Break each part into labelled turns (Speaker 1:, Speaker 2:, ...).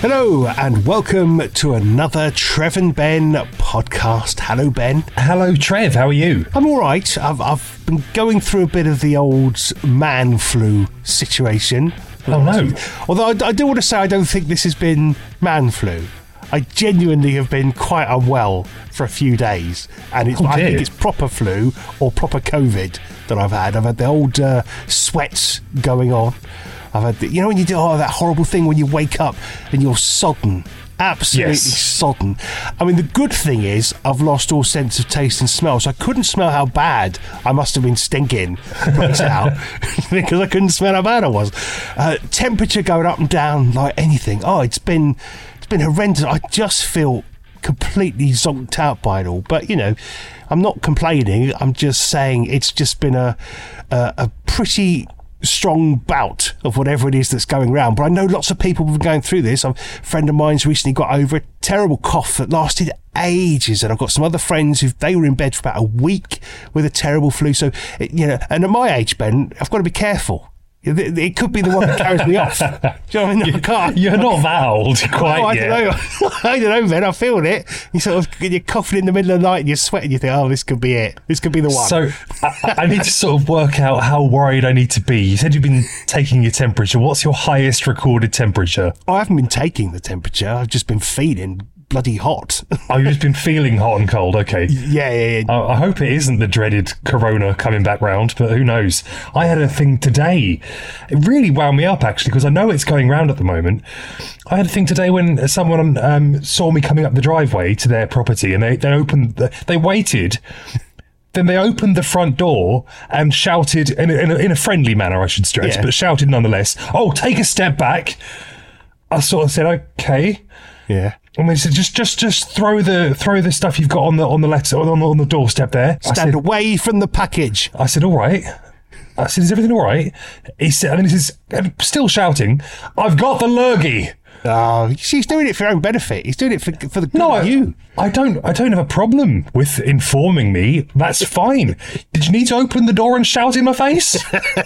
Speaker 1: Hello and welcome to another Trev and Ben podcast. Hello, Ben.
Speaker 2: Hello, Trev. How are you?
Speaker 1: I'm all right. I've been going through a bit of the old man flu situation.
Speaker 2: Oh, no.
Speaker 1: Although I do want to say I don't think this has been man flu. I genuinely have been quite unwell for a few days, and I think it's proper flu or proper COVID that I've had. I've had the old sweats going on. I've had when you do that horrible thing when you wake up and you're sodden, absolutely sodden. I mean, the good thing is I've lost all sense of taste and smell, so I couldn't smell how bad I must have been stinking right out because I couldn't smell how bad I was. Temperature going up and down like anything. Oh, it's been horrendous. I just feel completely zonked out by it all. But I'm not complaining. I'm just saying it's just been a pretty strong bout of whatever it is that's going around. But I know lots of people have been going through this. A friend of mine's recently got over a terrible cough that lasted ages, and I've got some other friends they were in bed for about a week with a terrible flu. So and at my age, Ben, I've got to be careful. It could be the one that carries me off. Do you know what I mean?
Speaker 2: You're not that old quite yet.
Speaker 1: I don't know, Ben. I feel it. You're coughing in the middle of the night and you're sweating. You think, this could be it. This could be the one.
Speaker 2: So I need to sort of work out how worried I need to be. You said you've been taking your temperature. What's your highest recorded temperature?
Speaker 1: I haven't been taking the temperature. I've just been feeling bloody hot.
Speaker 2: Oh, you've just been feeling hot and cold. Okay.
Speaker 1: Yeah.
Speaker 2: I hope it isn't the dreaded corona coming back round, but who knows? I had a thing today. It really wound me up, actually, because I know it's going round at the moment. I had a thing today when someone saw me coming up the driveway to their property, and they waited. Then they opened the front door and shouted in a friendly manner, I should stress, but shouted nonetheless, "Oh, take a step back." I sort of said, "Okay."
Speaker 1: Yeah.
Speaker 2: And they said, just throw the stuff you've got on the doorstep there.
Speaker 1: Stand away from the package.
Speaker 2: I said, all right. I said, is everything all right? He said, and he's still shouting, "I've got the lurgy."
Speaker 1: Oh, he's doing it for your own benefit. He's doing it for the good of you.
Speaker 2: I don't have a problem with informing me. That's fine. Did you need to open the door and shout in my face?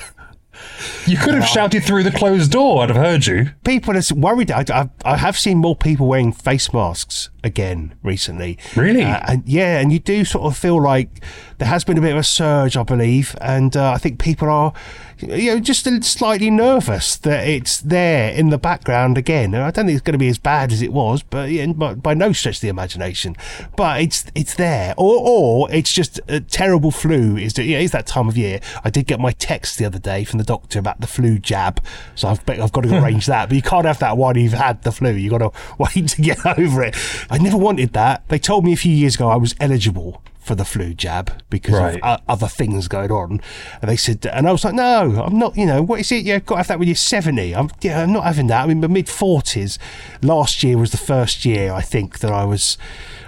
Speaker 2: You could have shouted through the closed door. I'd have heard you.
Speaker 1: People are worried. I have seen more people wearing face masks again recently.
Speaker 2: Really?
Speaker 1: And you do sort of feel like there has been a bit of a surge, I believe, and I think people are just slightly nervous that it's there in the background again. And I don't think it's going to be as bad as it was, but by no stretch of the imagination. But it's there, or it's just a terrible flu. It's that time of year. I did get my text the other day from the doctor about the flu jab, so I've got to arrange that. But you can't have that while you've had the flu. You've got to wait to get over it. I never wanted that. They told me a few years ago I was eligible for the flu jab because of other things going on, and they said, and I was like, no, I'm not. What is it? You've got to have that when you're 70. I'm not having that. I'm in my mid-40s. Last year was the first year I think that I was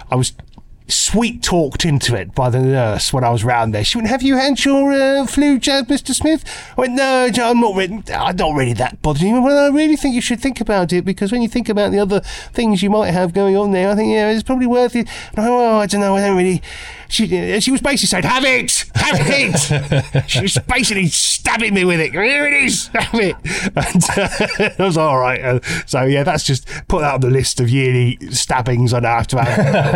Speaker 1: sweet talked into it by the nurse when I was round there. She went, "Have you had your flu jab, Mr. Smith?" I went, "No, I'm not really that bothered." Well, I really think you should think about it, because when you think about the other things you might have going on there, I think it's probably worth it. And I went, "Oh, I don't know, I don't really." She was basically saying, "Have it! Have it!" She was basically stabbing me with it. "Here it is, have it!" And I was all right. So that's just put that on the list of yearly stabbings I now have to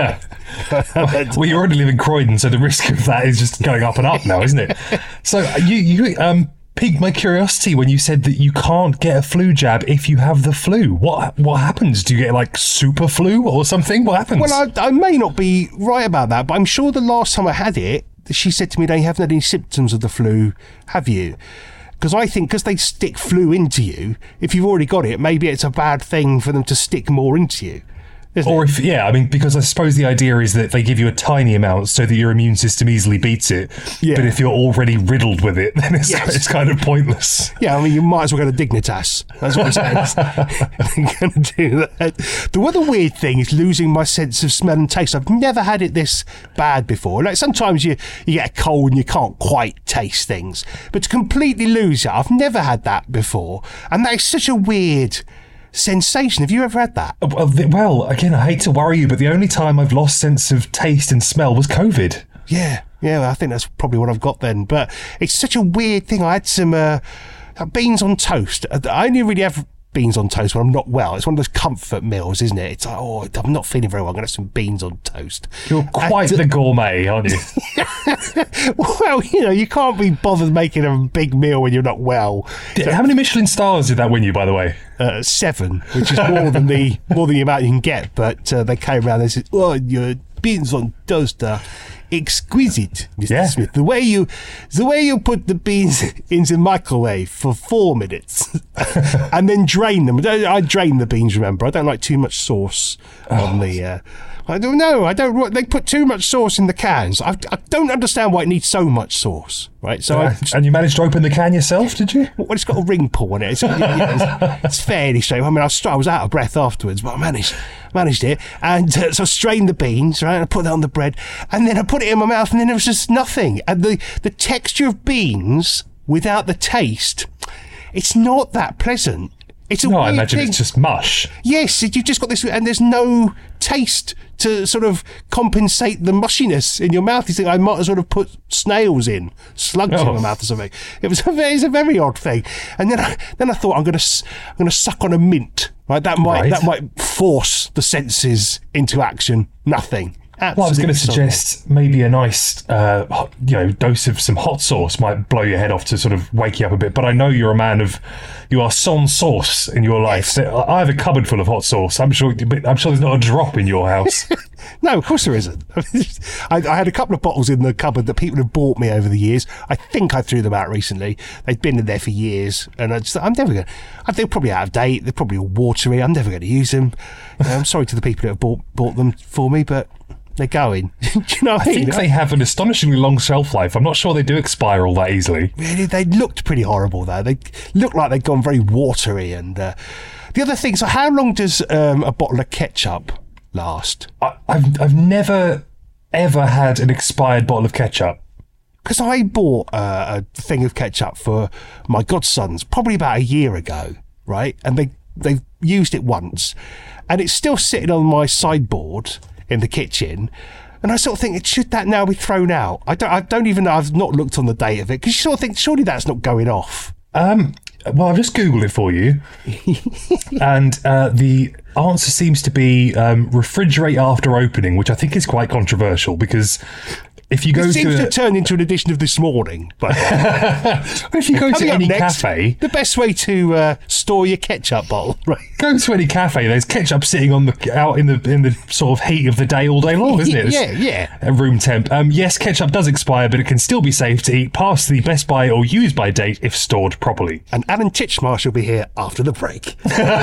Speaker 1: have.
Speaker 2: Well, you're already living in Croydon, so the risk of that is just going up and up now, isn't it? So you piqued my curiosity when you said that you can't get a flu jab if you have the flu. What happens? Do you get like super flu or something? What happens?
Speaker 1: Well, I may not be right about that, but I'm sure the last time I had it, she said to me, "They haven't had any symptoms of the flu, have you?" Because I think because they stick flu into you, if you've already got it, maybe it's a bad thing for them to stick more into you.
Speaker 2: Or because I suppose the idea is that they give you a tiny amount so that your immune system easily beats it. Yeah. But if you're already riddled with it, then it's kind of pointless.
Speaker 1: Yeah, I mean, you might as well get a Dignitas. That's what I'm saying. I'm going to do that. The other weird thing is losing my sense of smell and taste. I've never had it this bad before. Like sometimes you get a cold and you can't quite taste things. But to completely lose it, I've never had that before. And that is such a weird sensation. Have you ever had that?
Speaker 2: Well, again, I hate to worry you, but the only time I've lost sense of taste and smell was COVID.
Speaker 1: Yeah, I think that's probably what I've got then. But it's such a weird thing. I had some beans on toast. I only really have beans on toast when I'm not well. It's one of those comfort meals, isn't it? It's like, oh, I'm not feeling very well, I'm going to have some beans on toast.
Speaker 2: You're quite the gourmet, aren't you?
Speaker 1: Well, you can't be bothered making a big meal when you're not well.
Speaker 2: How many Michelin stars did that win you, by the way?
Speaker 1: 7, which is more than the amount you can get. But they came around and said, "Oh, your beans on toast are exquisite, Mr. Smith. The way you put the beans in the microwave for 4 minutes and then drain them. I drain the beans. Remember, I don't like too much sauce on the." I don't know. They put too much sauce in the cans. I don't understand why it needs so much sauce, right? So
Speaker 2: and you managed to open the can yourself, did you?
Speaker 1: Well, it's got a ring pull on it. It's fairly straight. I mean, I was out of breath afterwards, but I managed it. And so I strained the beans, right? And I put that on the bread, and then I put it in my mouth, and then there was just nothing. And the texture of beans without the taste, it's not that pleasant. It's a weird
Speaker 2: I imagine
Speaker 1: thing.
Speaker 2: It's just mush.
Speaker 1: Yes, you've just got this, and there's no taste to sort of compensate the mushiness in your mouth. You think I might as well have put slugs in my mouth or something. It's a very odd thing. And then I thought I'm going to suck on a mint. Right, that might force the senses into action. Nothing.
Speaker 2: Well, I was going to suggest maybe a nice, dose of some hot sauce might blow your head off to sort of wake you up a bit. But I know you are sans sauce in your life.
Speaker 1: Yes.
Speaker 2: I have a cupboard full of hot sauce. I'm sure there's not a drop in your house.
Speaker 1: No, of course there isn't. I had a couple of bottles in the cupboard that people have bought me over the years. I think I threw them out recently. They've been in there for years, and I'm never going to... They're probably out of date. They're probably all watery. I'm never going to use them. I'm sorry to the people that have bought them for me, but... they're going. Do you know what I mean?
Speaker 2: think they have an astonishingly long shelf life. I'm not sure they do expire all that easily.
Speaker 1: Really, they looked pretty horrible though. They looked like they'd gone very watery. And the other thing, so how long does a bottle of ketchup last?
Speaker 2: I've never ever had an expired bottle of ketchup.
Speaker 1: Because I bought a thing of ketchup for my godsons probably about a year ago, right? And they've used it once, and it's still sitting on my sideboard in the kitchen, and I sort of think, should that now be thrown out? I don't even know. I've not looked on the date of it, because you sort of think surely that's not going off.
Speaker 2: Well, I've just googled it for you, and the answer seems to be refrigerate after opening, which I think is quite controversial because if you go
Speaker 1: it seems to turn into an edition of This Morning, but
Speaker 2: if you go to any cafe,
Speaker 1: the best way to store your ketchup bottle, right?
Speaker 2: Go to any cafe. There's ketchup sitting out in the sort of heat of the day all day long, isn't it?
Speaker 1: Yeah.
Speaker 2: At room temp. Yes, ketchup does expire, but it can still be safe to eat past the best by or use by date if stored properly.
Speaker 1: And Alan Titchmarsh will be here after the break.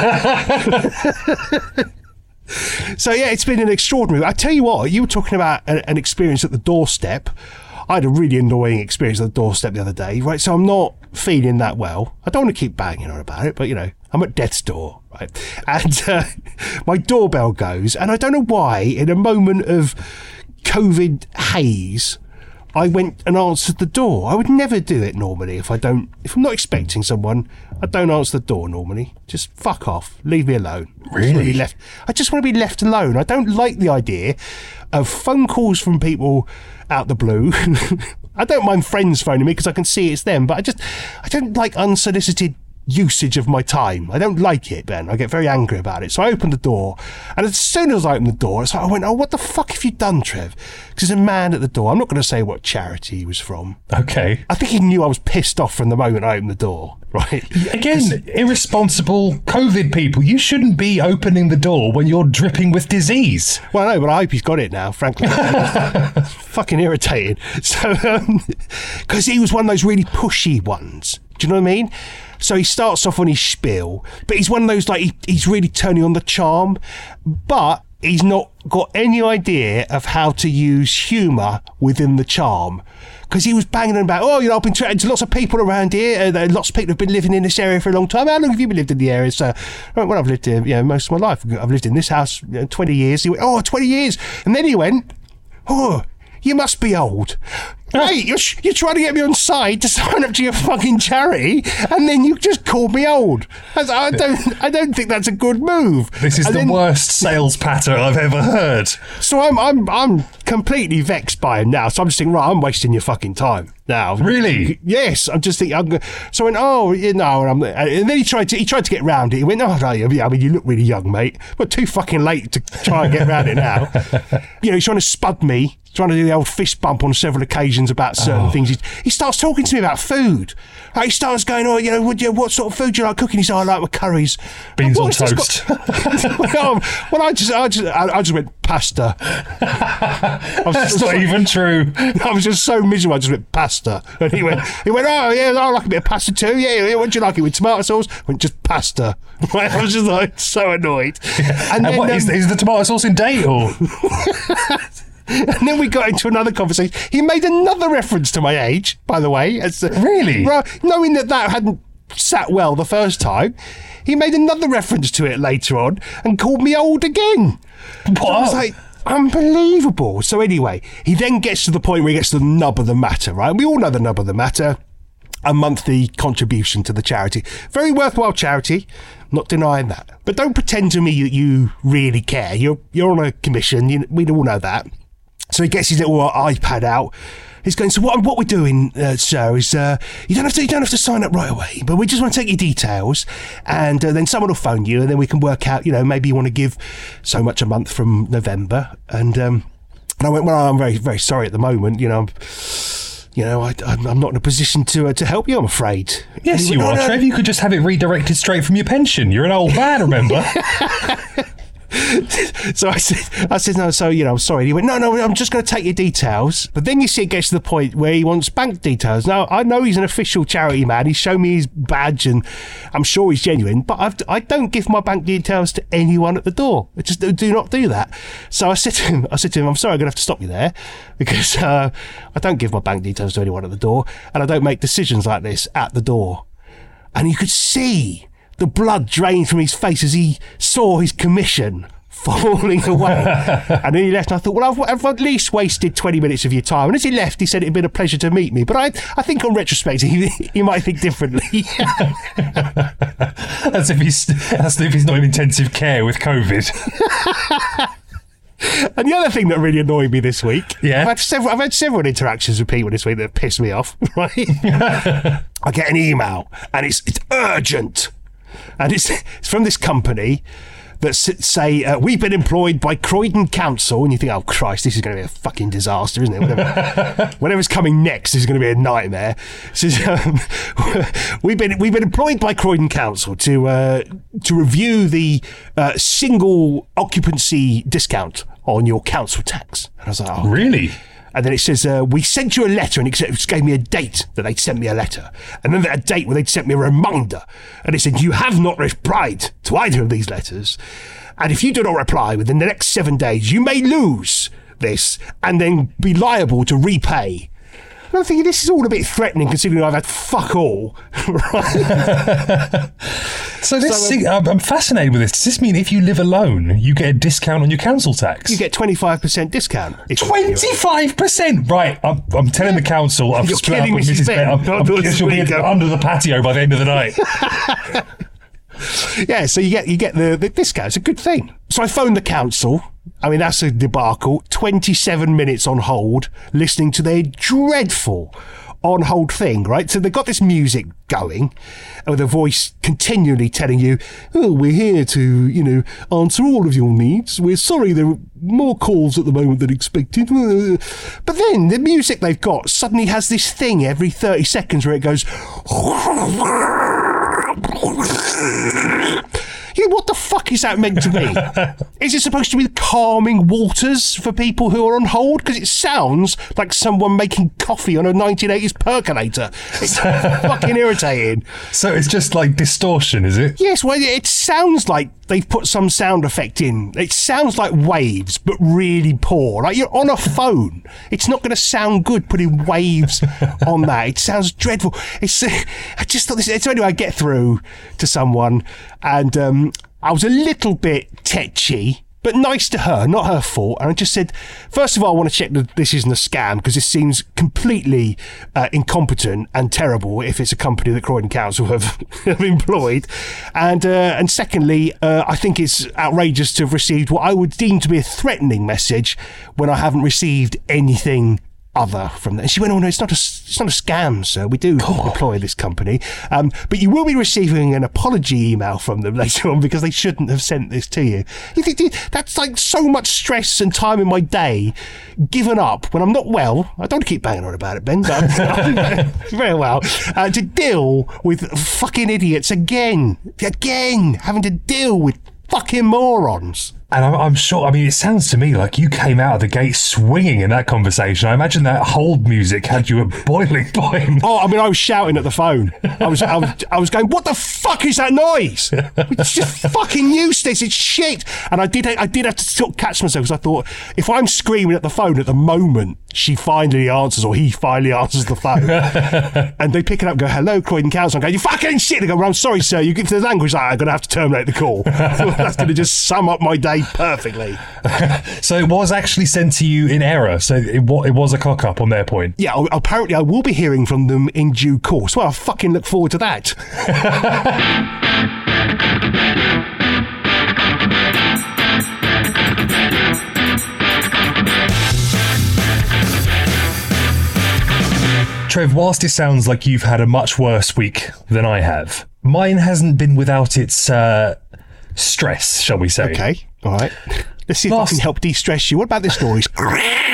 Speaker 1: So yeah, it's been an extraordinary. I tell you what, you were talking about an experience at the doorstep. I had a really annoying experience at the doorstep the other day, right? So I'm not feeling that well. I don't want to keep banging on about it, but I'm at death's door, right? And my doorbell goes, and I don't know why, in a moment of COVID haze, I went and answered the door. I would never do it normally if I'm not expecting someone. I don't answer the door normally. Just fuck off. Leave me alone.
Speaker 2: Really?
Speaker 1: I just want to be left alone. I don't like the idea of phone calls from people out the blue. I don't mind friends phoning me because I can see it's them, but I don't like unsolicited usage of my time. I don't like it, Ben. I get very angry about it. So I opened the door, and as soon as I opened the door, I went, oh, what the fuck have you done, Trev? Because there's a man at the door. I'm not going to say what charity he was from.
Speaker 2: Okay.
Speaker 1: I think he knew I was pissed off from the moment I opened the door, right?
Speaker 2: Again, irresponsible COVID people. You shouldn't be opening the door when you're dripping with disease.
Speaker 1: Well, no, but I hope he's got it now, frankly. It's fucking irritating. So, because he was one of those really pushy ones. Do you know what I mean? So he starts off on his spiel, but he's one of those, like, he's really turning on the charm, but he's not got any idea of how to use humour within the charm. Because he was banging on about, I've been chatting to lots of people around here. Lots of people have been living in this area for a long time. How long have you been lived in the area, sir? Well, I've lived here most of my life. I've lived in this house 20 years. He went, 20 years. And then he went, you must be old. Hey, you're trying to get me on side to sign up to your fucking charity, and then you just called me old. I don't think that's a good move.
Speaker 2: This is the worst sales patter I've ever heard.
Speaker 1: So I'm completely vexed by him now. So I'm just thinking, right, I'm wasting your fucking time now.
Speaker 2: Really?
Speaker 1: Yes. I'm just thinking. So I went, oh, you know, and then he tried to get round it. He went, oh, no, yeah, I mean, you look really young, mate, but too fucking late to try and get round it now. You know, he's trying to spud me. Trying to do the old fist bump on several occasions about certain things. He starts talking to me about food. Like he starts going, oh, you know, what sort of food do you like cooking? He said, I like my curries.
Speaker 2: Beans on toast.
Speaker 1: Well, I just went pasta.
Speaker 2: That's not even true.
Speaker 1: I was just so miserable. I just went pasta. And he went, oh, yeah, I like a bit of pasta too. Yeah, what do you like it with? Tomato sauce? I went, just pasta. I was just like so annoyed.
Speaker 2: Yeah. And then, what, is the tomato sauce in date or...
Speaker 1: And then we got into another conversation. He made another reference to my age, by the way.
Speaker 2: Really?
Speaker 1: Knowing that hadn't sat well the first time, he made another reference to it later on and called me old again.
Speaker 2: What?
Speaker 1: So I was like, unbelievable. So anyway, he then gets to the point where he gets to the nub of the matter, right? We all know the nub of the matter. A monthly contribution to the charity. Very worthwhile charity. Not denying that. But don't pretend to me that you really care. You're on a commission. We all know that. So he gets his little iPad out. He's going, so what we're doing, sir, is you don't have to sign up right away, but we just want to take your details, and then someone will phone you, and then we can work out, you know, maybe you want to give so much a month from November. And I went, well, I'm very, very sorry at the moment, I'm not in a position to help you, I'm afraid.
Speaker 2: Yes, you are, Trev. You could just have it redirected straight from your pension. You're an old man, remember?
Speaker 1: So I said, no, so, I'm sorry. And he went, no, I'm just going to take your details. But then you see it gets to the point where he wants bank details. Now, I know he's an official charity man. He's shown me his badge and I'm sure he's genuine, but I don't give my bank details to anyone at the door. I just do not do that. So I said to him, I'm sorry, I'm going to have to stop you there because I don't give my bank details to anyone at the door and I don't make decisions like this at the door. And you could see the blood drained from his face as he saw his commission falling away. And then he left and I thought, well, I've at least wasted 20 minutes of your time. And as he left, he said it'd been a pleasure to meet me. But I think on retrospect, he might think differently.
Speaker 2: As if he's not in intensive care with COVID.
Speaker 1: And the other thing that really annoyed me this week,
Speaker 2: yeah,
Speaker 1: I've had several interactions with people this week that pissed me off, right? I get an email and it's urgent. And it's from this company that say, we've been employed by Croydon Council. And you think, oh, Christ, this is going to be a fucking disaster, isn't it? Whatever's coming next is going to be a nightmare. So, we've been employed by Croydon Council to review the single occupancy discount on your council tax. And I was like, oh,
Speaker 2: really?
Speaker 1: And then it says, we sent you a letter, and it gave me a date that they'd sent me a letter. And then a date where they'd sent me a reminder. And it said, you have not replied to either of these letters. And if you do not reply within the next 7 days, you may lose this and then be liable to repay. And I'm thinking, this is all a bit threatening considering I've had fuck all. Right?
Speaker 2: I'm fascinated with this. Does this mean if you live alone, you get a discount on your council tax?
Speaker 1: You get 25% discount.
Speaker 2: 25%? Right. I'm telling the council I've split up with Mrs. Ben. She'll be under the patio by the end of the night.
Speaker 1: Yeah, so you get the discount. It's a good thing. So I phoned the council. I mean, that's a debacle. 27 minutes on hold, listening to their dreadful on hold thing, right? So they've got this music going with a voice continually telling you, oh, we're here to, answer all of your needs. We're sorry there are more calls at the moment than expected. But then the music they've got suddenly has this thing every 30 seconds where it goes... What the fuck is that meant to be? Is it supposed to be calming waters for people who are on hold? Because it sounds like someone making coffee on a 1980s percolator. It's fucking irritating.
Speaker 2: So it's just like distortion, is it?
Speaker 1: Yes, well, it sounds like they've put some sound effect in. It sounds like waves, but really poor. Like you're on a phone. It's not going to sound good putting waves on that. It sounds dreadful. I just thought this. So anyway, I get through to someone, and I was a little bit tetchy but nice to her, not her fault. And I just said, first of all, I want to check that this isn't a scam, because this seems completely incompetent and terrible if it's a company that Croydon Council have employed. And secondly, I think it's outrageous to have received what I would deem to be a threatening message when I haven't received anything other from that. And she went, "Oh no, it's not a scam, sir. We do employ this company, but you will be receiving an apology email from them later on, because they shouldn't have sent this to you." You think, dude, that's like so much stress and time in my day given up when I'm not well. I don't keep banging on about it, Ben, but I'm very well, to deal with fucking idiots again, having to deal with fucking morons.
Speaker 2: And I'm sure, I mean, it sounds to me like you came out of the gate swinging in that conversation. I imagine that hold music had you at boiling point.
Speaker 1: Oh, I mean, I was shouting at the phone. I was going, "What the fuck is that noise? It's just fucking useless. It's shit." And I did have to sort of catch myself, because I thought, if I'm screaming at the phone at the moment she finally answers, or he finally answers the phone, and they pick it up and go, "Hello, Croydon Council." I'm going, "You fucking shit." They go, "Well, I'm sorry, sir. You give the language like, I'm going to have to terminate the call." That's going to just sum up my day perfectly.
Speaker 2: So it was actually sent to you in error. So it was a cock up on their point.
Speaker 1: Yeah, apparently I will be hearing from them in due course. Well, I fucking look forward to that.
Speaker 2: Trev, whilst it sounds like you've had a much worse week than I have, mine hasn't been without its stress, shall we say.
Speaker 1: Okay, all right. Let's see if I can help de-stress you. What about this noise? Does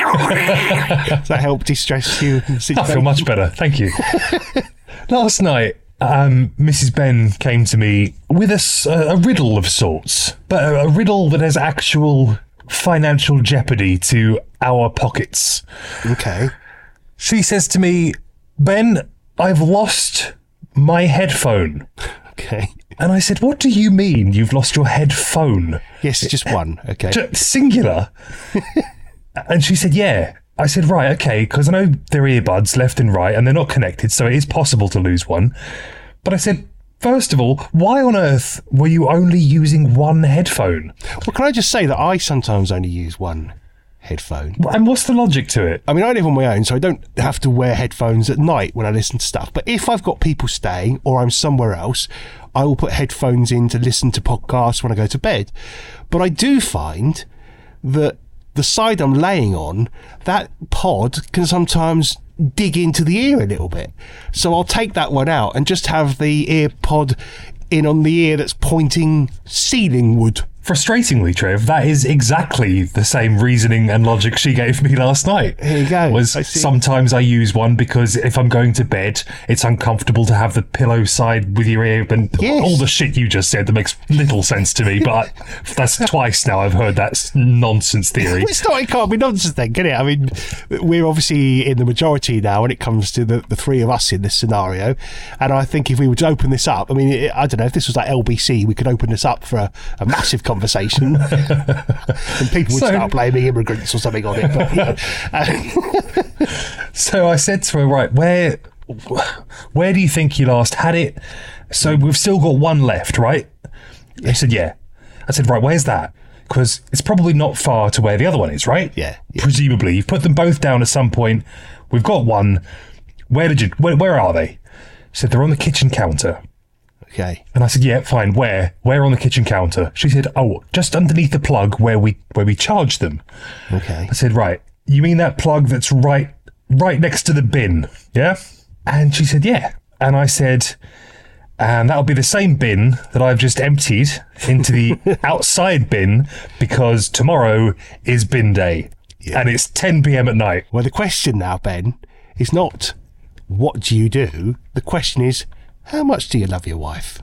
Speaker 1: that help de-stress you?
Speaker 2: I feel much better, thank you. Last night, Mrs. Ben came to me with a riddle of sorts, but a riddle that has actual financial jeopardy to our pockets.
Speaker 1: Okay.
Speaker 2: She says to me, "Ben, I've lost my headphone."
Speaker 1: Okay.
Speaker 2: And I said, "What do you mean you've lost your headphone?"
Speaker 1: Yes, it's just one. Okay.
Speaker 2: Singular. And she said, "Yeah." I said, "Right, okay, because I know they're earbuds left and right, and they're not connected, so it is possible to lose one." But I said, first of all, why on earth were you only using one headphone?
Speaker 1: Well, can I just say that I sometimes only use one headphone.
Speaker 2: And what's the logic to it?
Speaker 1: I mean, I live on my own, so I don't have to wear headphones at night when I listen to stuff. But if I've got people staying or I'm somewhere else, I will put headphones in to listen to podcasts when I go to bed. But I do find that the side I'm laying on, that pod can sometimes dig into the ear a little bit. So I'll take that one out and just have the ear pod in on the ear that's pointing ceilingward.
Speaker 2: Frustratingly, Trev, that is exactly the same reasoning and logic she gave me last night.
Speaker 1: Here you go.
Speaker 2: Sometimes I use one because if I'm going to bed, it's uncomfortable to have the pillow side with your ear and all the shit you just said that makes little sense to me. But that's twice now I've heard that nonsense theory.
Speaker 1: It can't be nonsense then, can it? I mean, we're obviously in the majority now when it comes to the three of us in this scenario. And I think if we were to open this up, I mean, I don't know, if this was like LBC, we could open this up for a massive conversation and people would start blaming immigrants or something on it. But,
Speaker 2: So I said to her, right, where do you think you last had it? So we've still got one left, right? They said, yeah. I said, right, where's that? Because it's probably not far to where the other one is, right?
Speaker 1: Yeah.
Speaker 2: Presumably. You've put them both down at some point. We've got one. Where are they? She said, they're on the kitchen counter.
Speaker 1: Okay.
Speaker 2: And I said, yeah, fine. Where on the kitchen counter? She said, oh, just underneath the plug where we charge them.
Speaker 1: Okay.
Speaker 2: I said, right. You mean that plug that's right next to the bin? Yeah. And she said, yeah. And I said, and that'll be the same bin that I've just emptied into the outside bin because tomorrow is bin day. Yeah. And it's 10 p.m. at night.
Speaker 1: Well, the question now, Ben, is not what do you do? The question is, how much do you love your wife?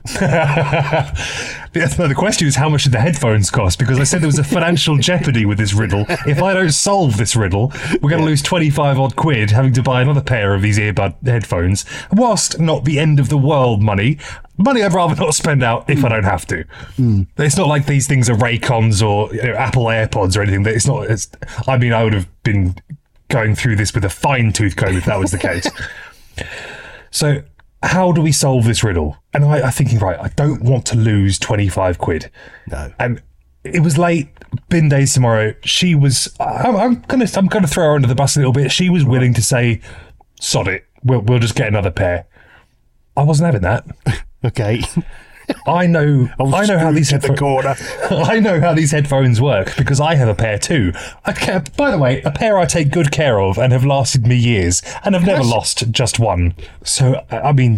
Speaker 2: The question is, how much did the headphones cost? Because I said there was a financial jeopardy with this riddle. If I don't solve this riddle, we're going to lose 25 odd quid having to buy another pair of these earbud headphones. Whilst not the end of the world money I'd rather not spend out if I don't have to. It's not like these things are Raycons or Apple AirPods or anything. I would have been going through this with a fine tooth comb if that was the case. So how do we solve this riddle? And I'm thinking, right, I don't want to lose 25 quid.
Speaker 1: No.
Speaker 2: And it was late. Bin days tomorrow. She was. I'm gonna throw her under the bus a little bit. She was willing to say, "Sod it. We'll just get another pair." I wasn't having that.
Speaker 1: Okay.
Speaker 2: I know how these
Speaker 1: corner.
Speaker 2: I know how these headphones work because I have a pair too. By the way, a pair I take good care of and have lasted me years and have never lost just one. So I mean,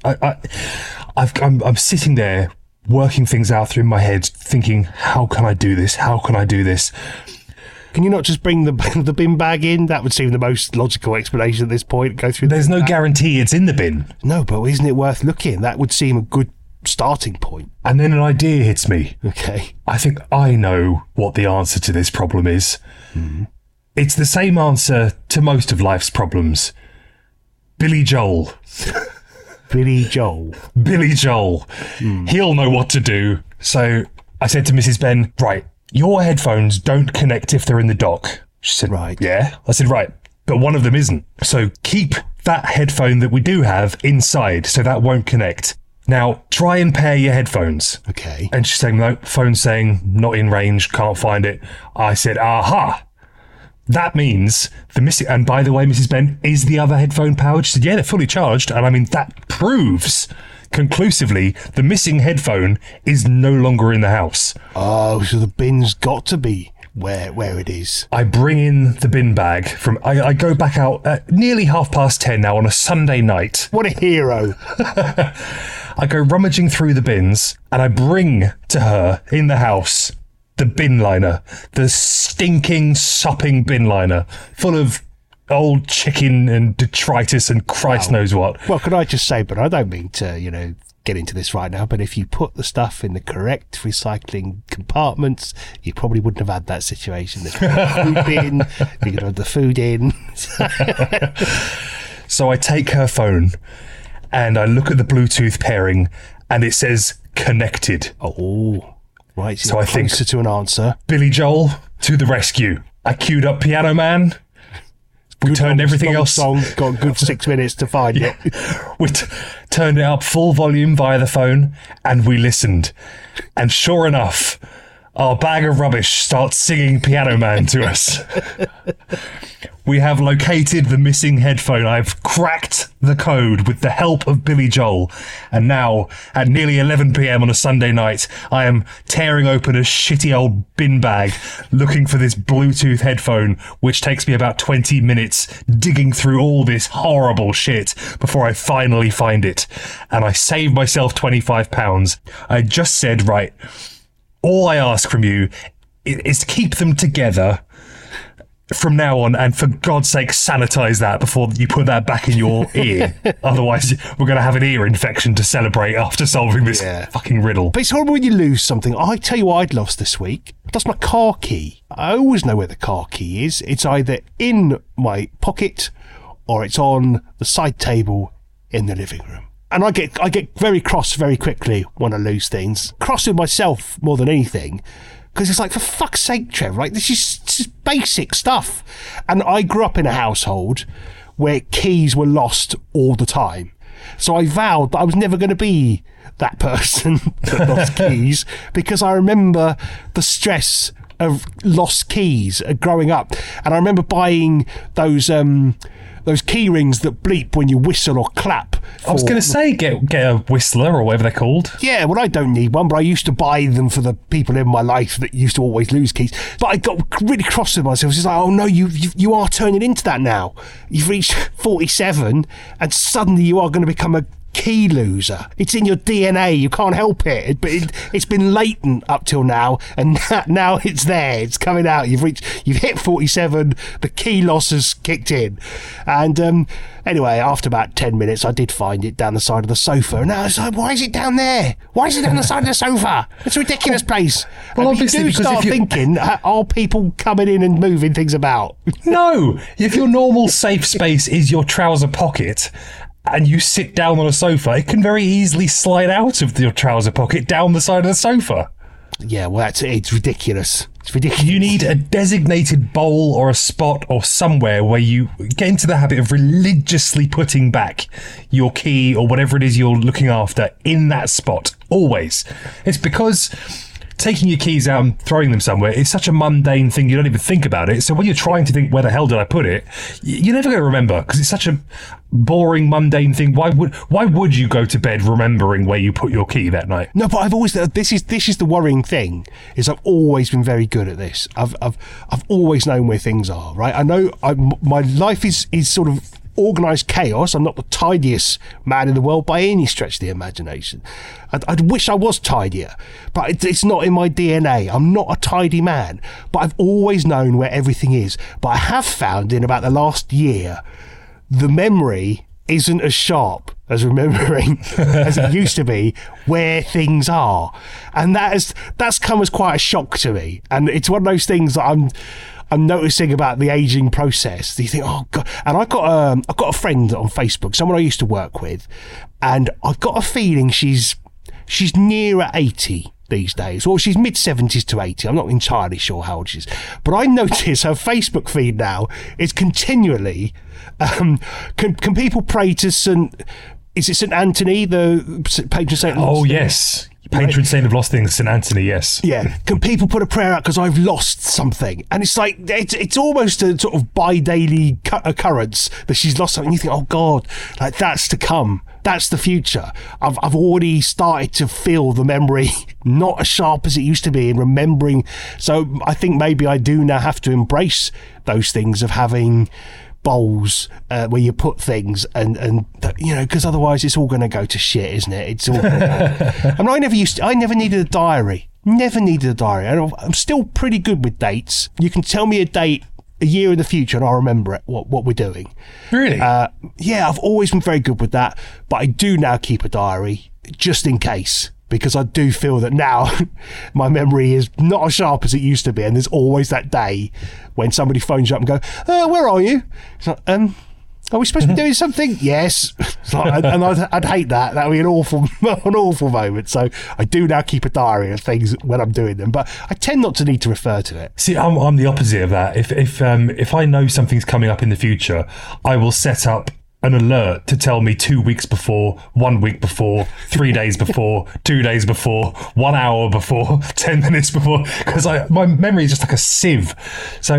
Speaker 2: I'm sitting there working things out through my head, thinking, how can I do this? How can I do this?
Speaker 1: Can you not just bring the bin bag in? That would seem the most logical explanation at this point. Go through.
Speaker 2: There's no guarantee it's in the bin.
Speaker 1: No, but isn't it worth looking? That would seem a good starting point.
Speaker 2: And then an idea hits me.
Speaker 1: Okay.
Speaker 2: I think I know what the answer to this problem is. Mm-hmm. It's the same answer to most of life's problems. Billy Joel.
Speaker 1: Billy Joel.
Speaker 2: Billy Joel. He'll know what to do. So I said to Mrs. Ben, right, your headphones don't connect if they're in the dock. She said,
Speaker 1: right.
Speaker 2: Yeah. I said, right, but one of them isn't. So keep that headphone that we do have inside so that won't connect. Now, try and pair your headphones.
Speaker 1: Okay.
Speaker 2: And she's saying, no, phone's saying not in range, can't find it. I said, aha. That means the missing, and by the way, Mrs. Ben, is the other headphone powered? She said, yeah, they're fully charged. And I mean, that proves conclusively the missing headphone is no longer in the house.
Speaker 1: Oh, so the bin's got to be where it is.
Speaker 2: I bring in the bin bag from, I go back out at nearly 10:30 now on a Sunday night.
Speaker 1: What a hero.
Speaker 2: I go rummaging through the bins and I bring to her in the house the bin liner, the stinking, sopping bin liner, full of old chicken and detritus and Christ knows what.
Speaker 1: Well, could I just say, but I don't mean to, get into this right now, but if you put the stuff in the correct recycling compartments, you probably wouldn't have had that situation. There's food bin, you could have the food in.
Speaker 2: So I take her phone and I look at the Bluetooth pairing and it says connected.
Speaker 1: Oh, right.
Speaker 2: So I think
Speaker 1: to an answer.
Speaker 2: Billy Joel to the rescue. I queued up Piano Man. We turned everything else.
Speaker 1: Song, got a good 6 minutes to find it.
Speaker 2: We turned it up full volume via the phone and we listened. And sure enough, our bag of rubbish starts singing Piano Man to us. We have located the missing headphone. I've cracked the code with the help of Billy Joel. And now, at nearly 11 p.m. on a Sunday night, I am tearing open a shitty old bin bag looking for this Bluetooth headphone, which takes me about 20 minutes digging through all this horrible shit before I finally find it. And I save myself £25. I just said, right, all I ask from you is to keep them together from now on, and for God's sake, sanitize that before you put that back in your ear. Otherwise, we're going to have an ear infection to celebrate after solving this fucking riddle.
Speaker 1: But it's horrible when you lose something. I tell you what I'd lost this week. That's my car key. I always know where the car key is. It's either in my pocket or it's on the side table in the living room. And I get very cross very quickly when I lose things. Cross with myself more than anything. Because it's like, for fuck's sake, Trevor, like, this is basic stuff. And I grew up in a household where keys were lost all the time. So I vowed that I was never going to be that person that lost keys, because I remember the stress of lost keys growing up. And I remember buying those key rings that bleep when you whistle or clap.
Speaker 2: I was going to say, get a whistler or whatever they're called.
Speaker 1: Yeah, well, I don't need one, but I used to buy them for the people in my life that used to always lose keys. But I got really cross with myself. It's like, oh no, you are turning into that now. You've reached 47 and suddenly you are going to become a key loser. It's in your DNA. You can't help it. But it's been latent up till now, and now it's there. It's coming out. You've hit 47. The key loss has kicked in, and anyway, after about 10 minutes, I did find it down the side of the sofa, and I was like, "Why is it down there? Why is it down the side of the sofa? It's a ridiculous place."
Speaker 2: Well,
Speaker 1: and
Speaker 2: obviously,
Speaker 1: you do start thinking, are people coming in and moving things about?
Speaker 2: No, if your normal safe space is your trouser pocket, and you sit down on a sofa, it can very easily slide out of your trouser pocket down the side of the sofa.
Speaker 1: Yeah, well, it's ridiculous. It's ridiculous.
Speaker 2: You need a designated bowl or a spot or somewhere where you get into the habit of religiously putting back your key or whatever it is you're looking after in that spot. Always. It's because taking your keys out and throwing them somewhere is such a mundane thing, you don't even think about it. So when you're trying to think, where the hell did I put it, you're never going to remember, because it's such a boring, mundane thing. Why would you go to bed remembering where you put your key that night?
Speaker 1: No, but I've always, this is the worrying thing, is I've always been very good at this. I've always known where things are, right? I know my life is sort of organised chaos. I'm not the tidiest man in the world by any stretch of the imagination. I wish I was tidier, but it's not in my DNA. I'm not a tidy man, but I've always known where everything is. But I have found in about the last year, the memory isn't as sharp as remembering as it used to be where things are, and that's come as quite a shock to me. And it's one of those things that I'm noticing about the aging process. You think, oh God. And I've got a friend on Facebook, someone I used to work with, and I've got a feeling she's nearer 80 these days. Well, she's mid-70s to 80. I'm not entirely sure how old she is. But I notice her Facebook feed now is continually, can people pray to is it St. Anthony, the patron saint?
Speaker 2: Oh, yes. Patron saint of lost things, St. Anthony, yes.
Speaker 1: Yeah. Can people put a prayer out because I've lost something? And it's like, it's almost a sort of bi-daily occurrence that she's lost something. You think, oh God, like that's to come. That's the future. I've already started to feel the memory not as sharp as it used to be in remembering. So I think maybe I do now have to embrace those things of having bowls where you put things and you know, because otherwise it's all going to go to shit, isn't it? It's all I mean, I never needed a diary. Never needed a diary. I'm still pretty good with dates. You can tell me a date a year in the future and I'll remember it, what we're doing.
Speaker 2: Really?
Speaker 1: Yeah, I've always been very good with that, but I do now keep a diary just in case, because I do feel that now my memory is not as sharp as it used to be, and there's always that day when somebody phones you up and go, where are you? It's like, are we supposed to be doing something? Yes. Like, and I'd hate that. That would be an awful moment. So I do now keep a diary of things when I'm doing them, but I tend not to need to refer to it.
Speaker 2: See, I'm the opposite of that. If I know something's coming up in the future, I will set up an alert to tell me 2 weeks before, 1 week before, 3 days before, 2 days before, 1 hour before, 10 minutes before, because my memory is just like a sieve. So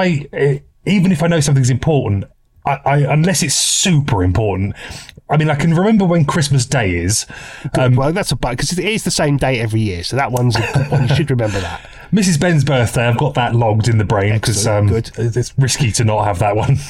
Speaker 2: even if I know something's important, I unless it's super important, I mean, I can remember when Christmas Day is.
Speaker 1: Well, that's a bug, because it is the same day every year, so that one's a good one. You should remember that.
Speaker 2: Mrs. Ben's birthday, I've got that logged in the brain, because it's risky to not have that one.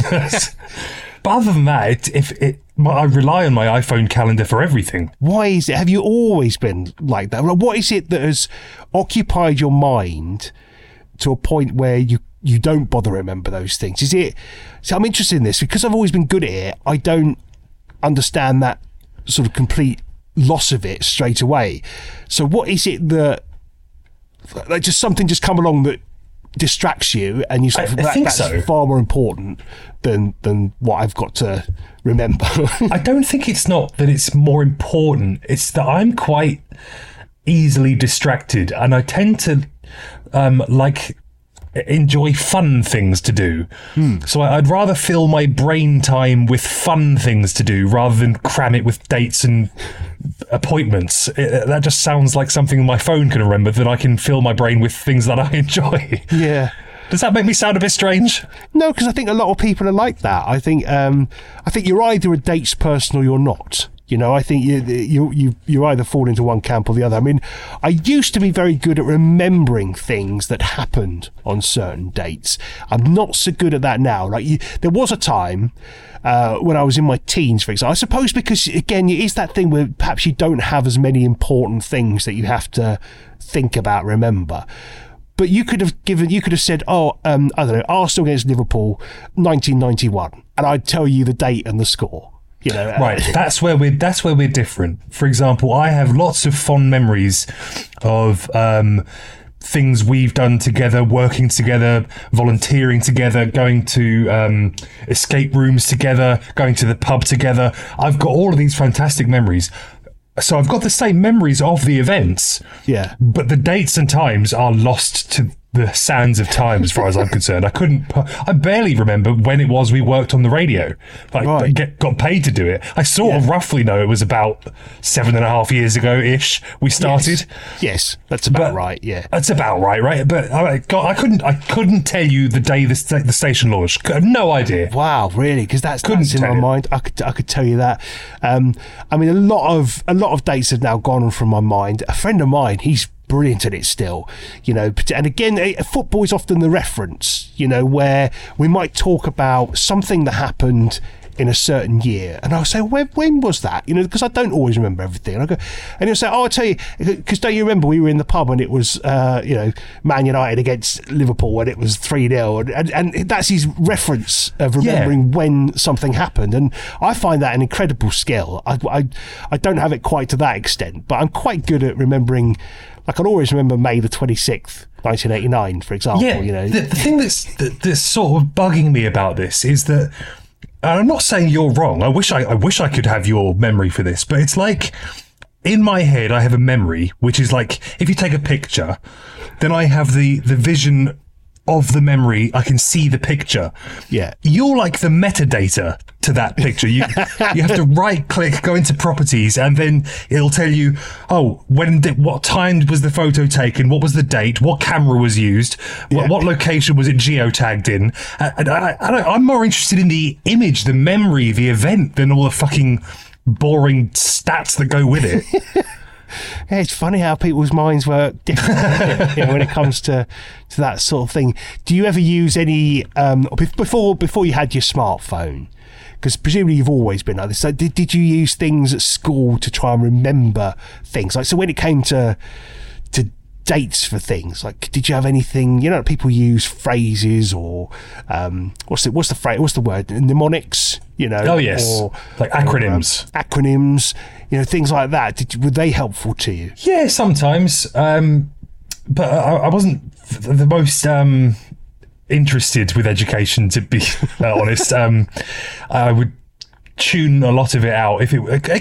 Speaker 2: But other than that, I rely on my iPhone calendar for everything.
Speaker 1: Why is it? Have you always been like that? What is it that has occupied your mind to a point where you don't bother remember those things? Is it? So I'm interested in this because I've always been good at it. I don't understand that sort of complete loss of it straight away. So what is it that, like, just something just come along that distracts you, and you sort of, that's so far more important than what I've got to remember?
Speaker 2: I don't think it's not that it's more important. It's that I'm quite easily distracted, and I tend to enjoy fun things to do. So I'd rather fill my brain time with fun things to do rather than cram it with dates and appointments. That just sounds like something my phone can remember, that I can fill my brain with things that I enjoy.
Speaker 1: Yeah.
Speaker 2: Does that make me sound a bit strange?
Speaker 1: No, because I think a lot of people are like that. I think you're either a dates person or you're not. You know, I think you either fall into one camp or the other. I mean, I used to be very good at remembering things that happened on certain dates. I'm not so good at that now. Like, there was a time when I was in my teens, for example. I suppose because, again, it is that thing where perhaps you don't have as many important things that you have to think about, remember. But you could have said, I don't know, Arsenal against Liverpool, 1991, and I'd tell you the date and the score. You know,
Speaker 2: right, that's where we're different. For example, I have lots of fond memories of things we've done together, working together, volunteering together, going to escape rooms together, going to the pub together. I've got all of these fantastic memories. So I've got the same memories of the events,
Speaker 1: yeah,
Speaker 2: but the dates and times are lost to the sands of time as far as I'm concerned. I barely remember when it was we worked on the radio. Got paid to do it. I sort of roughly know it was about 7.5 years ago-ish we started.
Speaker 1: Yes, that's about right, yeah.
Speaker 2: That's about right? But I couldn't tell you the day the station launched. I have no idea.
Speaker 1: Wow, really? Because that's in my mind. I could tell you that. I mean, a lot of dates have now gone from my mind. A friend of mine, he's brilliant at it still, and again, football is often the reference, where we might talk about something that happened in a certain year, and I'll say, when was that? Because I don't always remember everything. And he'll say, I'll tell you, because don't you remember we were in the pub and it was Man United against Liverpool and it was 3-0, and that's his reference of remembering when something happened. And I find that an incredible skill. I don't have it quite to that extent, but I'm quite good at remembering. I can always remember May the 26th, 1989, for example.
Speaker 2: Yeah, the thing that's sort of bugging me about this is that, and I'm not saying you're wrong. I wish I could have your memory for this, but it's like in my head I have a memory which is like, if you take a picture, then I have the vision of the memory. I can see the picture.
Speaker 1: Yeah,
Speaker 2: you're like the metadata to that picture. You have to right click, go into properties, and then it'll tell you, what time was the photo taken, what was the date, what camera was used, what location was it geotagged in. And I'm more interested in the image, the memory, the event, than all the fucking boring stats that go with it.
Speaker 1: Yeah, it's funny how people's minds work differently when it comes to that sort of thing. Do you ever use any before you had your smartphone? Because presumably you've always been like this. So did you use things at school to try and remember things? Like, so when it came to dates for things, like, did you have anything? People use phrases or what's the word? Mnemonics.
Speaker 2: Oh yes, or like acronyms.
Speaker 1: Acronyms. Things like that. Were they helpful to you?
Speaker 2: Yeah, sometimes. But I wasn't the most interested with education, to be honest. I would tune a lot of it out. If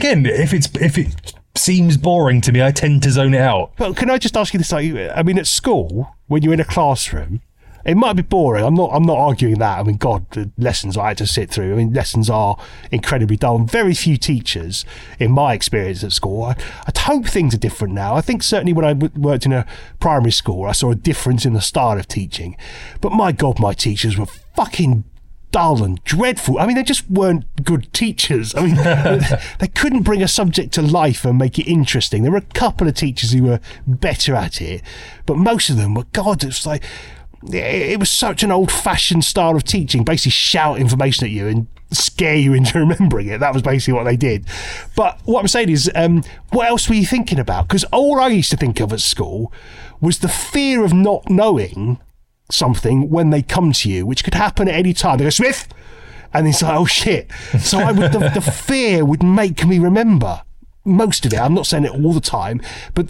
Speaker 2: it seems boring to me, I tend to zone it out.
Speaker 1: But can I just ask you this? At school, when you're in a classroom, it might be boring. I'm not arguing that. God, the lessons I had to sit through. Lessons are incredibly dull. Very few teachers, in my experience at school. I hope things are different now. I think certainly when I worked in a primary school, I saw a difference in the style of teaching. But my God, my teachers were fucking dull and dreadful. They just weren't good teachers. They couldn't bring a subject to life and make it interesting. There were a couple of teachers who were better at it, but most of them were, God, it's like, it was such an old-fashioned style of teaching, basically shout information at you and scare you into remembering it. That was basically what they did. But what I'm saying is, what else were you thinking about? Because all I used to think of at school was the fear of not knowing something when they come to you, which could happen at any time. They go, Smith! And it's like, oh shit. So the fear would make me remember most of it. I'm not saying it all the time, but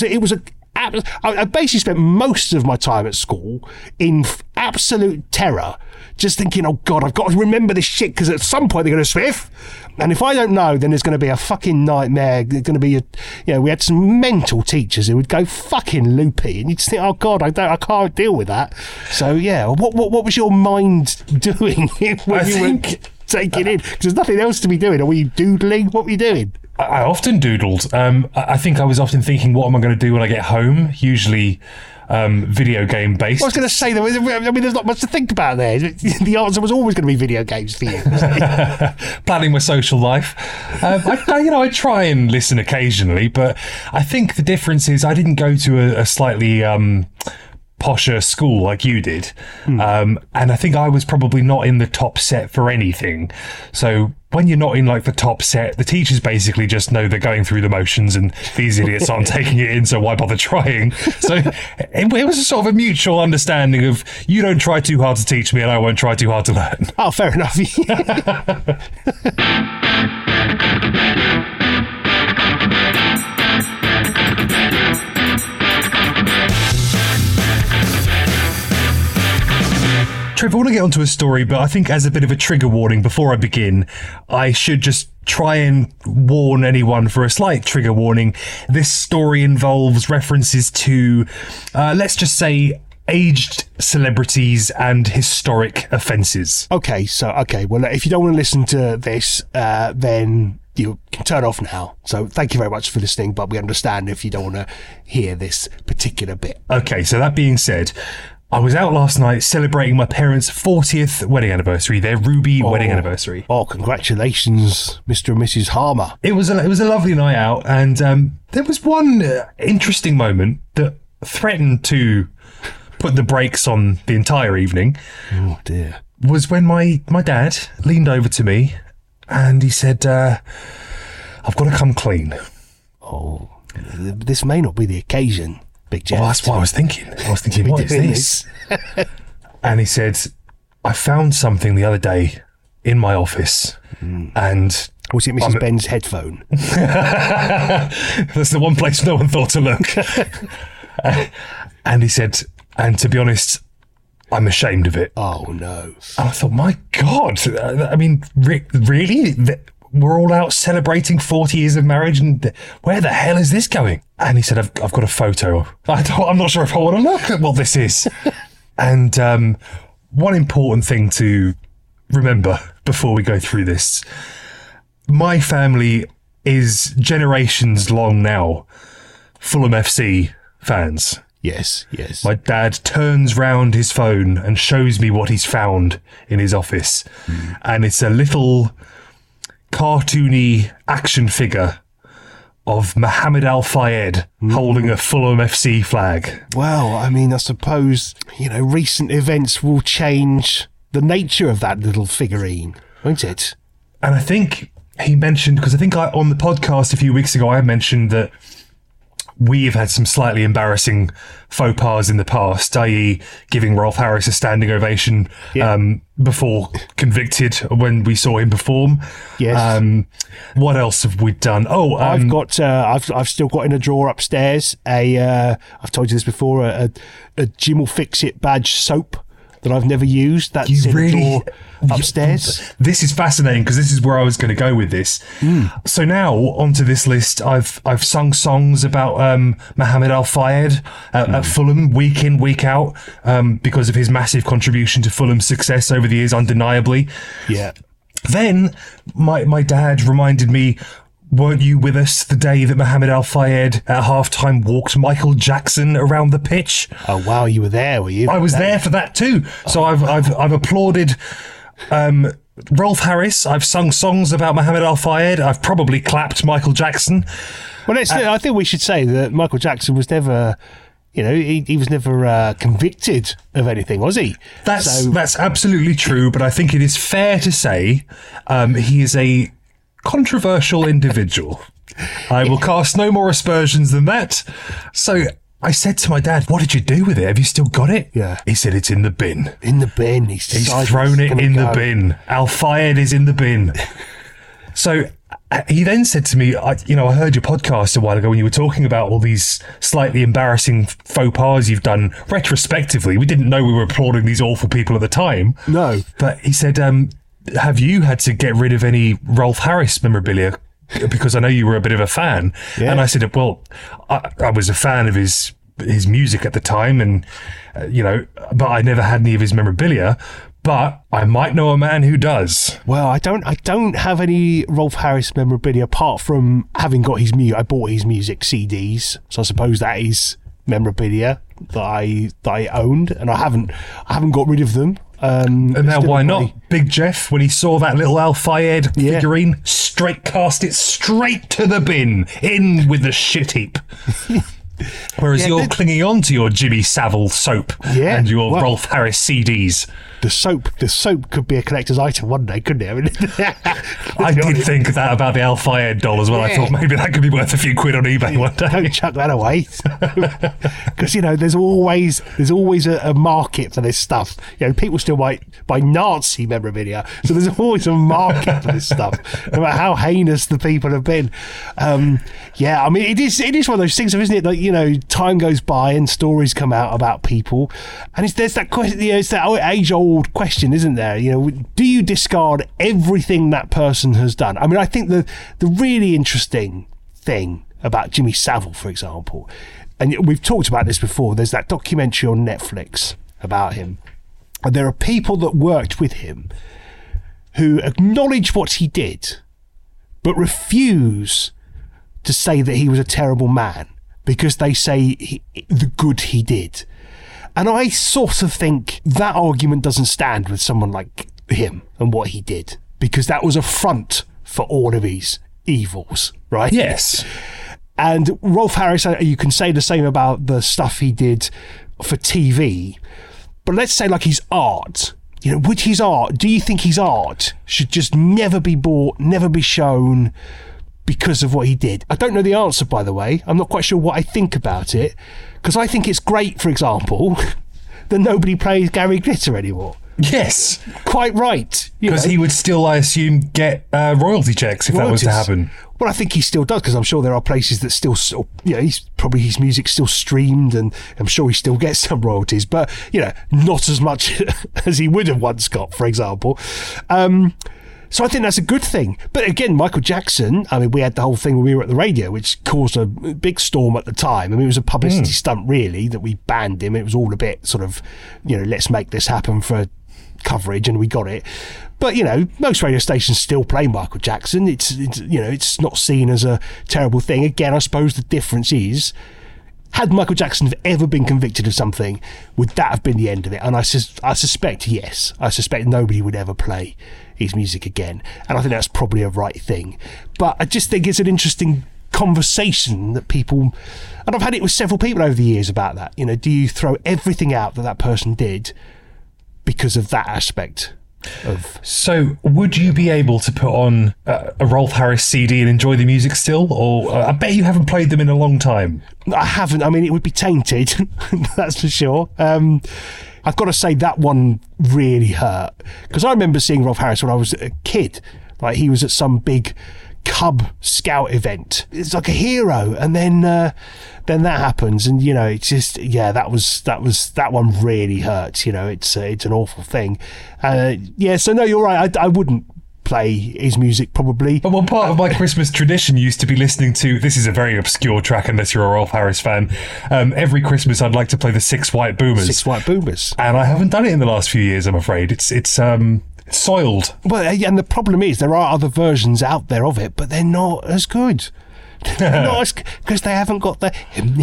Speaker 1: I basically spent most of my time at school in absolute terror, just thinking, oh God, I've got to remember this shit, because at some point they're going to Smith, and if I don't know, then there's going to be a fucking nightmare. There's going to be we had some mental teachers who would go fucking loopy, and you just think, oh God, I can't deal with that. So yeah, what was your mind doing when you were taking in? Because there's nothing else to be doing. Or were you doodling? What were you doing?
Speaker 2: I often doodled. I think I was often thinking, what am I going to do when I get home? Usually video game based.
Speaker 1: I was going to say, there's not much to think about there. The answer was always going to be video games for you.
Speaker 2: Planning my social life. I try and listen occasionally, but I think the difference is I didn't go to a slightly posher school like you did. And I think I was probably not in the top set for anything. So when you're not in like the top set, the teachers basically just know they're going through the motions and these idiots aren't taking it in, so why bother trying? So it was a sort of a mutual understanding of, you don't try too hard to teach me and I won't try too hard to learn.
Speaker 1: Oh, fair enough.
Speaker 2: Trev, I want to get onto a story, but I think as a bit of a trigger warning before I begin, I should just try and warn anyone for a slight trigger warning. This story involves references to, let's just say, aged celebrities and historic offences.
Speaker 1: Okay, well, if you don't want to listen to this, then you can turn off now. So thank you very much for listening, but we understand if you don't want to hear this particular bit.
Speaker 2: Okay, so that being said, I was out last night celebrating my parents' 40th wedding anniversary, their Ruby wedding anniversary.
Speaker 1: Oh, congratulations, Mr. and Mrs. Harmer.
Speaker 2: It was a lovely night out, and there was one interesting moment that threatened to put the brakes on the entire evening.
Speaker 1: Oh, dear.
Speaker 2: Was when my dad leaned over to me and he said, I've got to come clean.
Speaker 1: Oh, this may not be the occasion, Big Jeff.
Speaker 2: Well, that's what I was thinking. What is this? And he said, I found something the other day in my office, and...
Speaker 1: Was it Mrs. Ben's headphone?
Speaker 2: That's the one place no one thought to look. And he said, and to be honest, I'm ashamed of it.
Speaker 1: Oh, no.
Speaker 2: And I thought, my God, I mean, really? We're all out celebrating 40 years of marriage, and where the hell is this going? And he said, I've got a photo. I'm not sure if I want to look at what this is. And one important thing to remember before we go through this, my family is generations long now Fulham FC fans.
Speaker 1: Yes.
Speaker 2: My dad turns round his phone and shows me what he's found in his office. And it's a little cartoony action figure of Mohammed Al Fayed holding a Fulham FC flag.
Speaker 1: Well, I mean, I suppose, recent events will change the nature of that little figurine, won't it?
Speaker 2: And I think he mentioned, because I think on the podcast a few weeks ago, I mentioned that we've had some slightly embarrassing faux pas in the past, i.e. giving Rolf Harris a standing ovation before convicted when we saw him perform.
Speaker 1: Yes.
Speaker 2: What else have we done?
Speaker 1: I've still got in a drawer upstairs I've told you this before, a Jim will fix it badge soap that I've never used. That's in a drawer upstairs.
Speaker 2: This is fascinating because this is where I was going to go with this. So now onto this list, I've sung songs about Mohammed Al Fayed at Fulham week in, week out, because of his massive contribution to Fulham's success over the years, undeniably.
Speaker 1: Yeah.
Speaker 2: Then my dad reminded me, weren't you with us the day that Mohammed Al Fayed at halftime walked Michael Jackson around the pitch?
Speaker 1: Oh wow, you were there, were you?
Speaker 2: I was there for that too. So I've applauded Rolf Harris. I've sung songs about Mohammed Al Fayed. I've probably clapped Michael Jackson.
Speaker 1: Well, I think we should say that Michael Jackson was never, he was never convicted of anything, was he?
Speaker 2: That's absolutely true. But I think it is fair to say he is a controversial individual. I will cast no more aspersions than that. So I said to my dad, what did you do with it? Have you still got it?
Speaker 1: Yeah.
Speaker 2: He said, it's in the bin.
Speaker 1: In the bin.
Speaker 2: He's thrown it in the bin. Al Fayed is in the bin. So he then said to me, I heard your podcast a while ago when you were talking about all these slightly embarrassing faux pas you've done retrospectively. We didn't know we were applauding these awful people at the time.
Speaker 1: No.
Speaker 2: But he said, have you had to get rid of any Rolf Harris memorabilia? Because I know you were a bit of a fan. Yeah. And I said, well, I was a fan of his music at the time, and but I never had any of his memorabilia. But I might know a man who does.
Speaker 1: Well, I don't have any Rolf Harris memorabilia apart from having got his music. I bought his music CDs, so I suppose that is memorabilia that I owned, and I haven't got rid of them.
Speaker 2: And now why not? Big Jeff, when he saw that little Al Fayed figurine, cast it straight to the bin, in with the shit heap. Whereas you're clinging on to your Jimmy Savile soap and your Rolf Harris CDs. The soap could be a collector's item one day, couldn't it? I mean, I did think that about the Al Fayed doll as well. I thought maybe that could be worth a few quid on eBay one day.
Speaker 1: Don't chuck that away, because there's always a market for this stuff. People still buy Nazi memorabilia, so there's always a market for this stuff, no matter how heinous the people have been. I mean, it is one of those things, isn't it? Like, time goes by and stories come out about people, and there's that question. It's that age-old question, isn't there? Do you discard everything that person has done? I mean, I think the really interesting thing about Jimmy Savile, for example, and we've talked about this before, there's that documentary on Netflix about him. And there are people that worked with him who acknowledge what he did, but refuse to say that he was a terrible man because they say the good he did. And I sort of think that argument doesn't stand with someone like him and what he did, because that was a front for all of his evils, right?
Speaker 2: Yes.
Speaker 1: And Rolf Harris, you can say the same about the stuff he did for TV, but let's say like his art. You know, would his art, do you think his art should just never be bought, never be shown because of what he did? I don't know the answer, by the way. I'm not quite sure what I think about it, because I think it's great, for example, that nobody plays Gary Glitter anymore.
Speaker 2: Yes.
Speaker 1: Quite right.
Speaker 2: Because he would still, I assume, get royalty checks if that was to happen.
Speaker 1: Well, I think he still does, because I'm sure there are places that still, you know, his music's still streamed, and I'm sure he still gets some royalties, but, you know, not as much as he would have once got, for example. So I think that's a good thing. But again, Michael Jackson, I mean, we had the whole thing when we were at the radio, which caused a big storm at the time. I mean, it was a publicity stunt, really, that we banned him. It was all a bit sort of, you know, let's make this happen for coverage, and we got it. But, you know, most radio stations still play Michael Jackson. It's you know, it's not seen as a terrible thing. Again, I suppose the difference is, had Michael Jackson ever been convicted of something, would that have been the end of it? And I suspect yes. I suspect nobody would ever play his music again. And I think that's probably a right thing. But I just think it's an interesting conversation that people, and I've had it with several people over the years about that. You know, do you throw everything out that person did because of that aspect of...
Speaker 2: So would you be able to put on a Rolf Harris CD and enjoy the music still? Or I bet you haven't played them in a long time.
Speaker 1: I haven't. I mean, it would be tainted, that's for sure. I've got to say that one really hurt, because I remember seeing Rolf Harris when I was a kid. Like, he was at some big Cub Scout event. It's like a hero, and then that happens, and you know, it's just, yeah, that one really hurts. You know, it's an awful thing. Yeah, so no, you're right. I wouldn't play his music probably.
Speaker 2: But one part of my Christmas tradition used to be listening to, this is a very obscure track unless you're a Rolf Harris fan, every Christmas I'd like to play the Six White Boomers.
Speaker 1: Six White Boomers.
Speaker 2: And I haven't done it in the last few years, I'm afraid. It's soiled.
Speaker 1: Well, and the problem is there are other versions out there of it, but they're not as good. Because they haven't got that.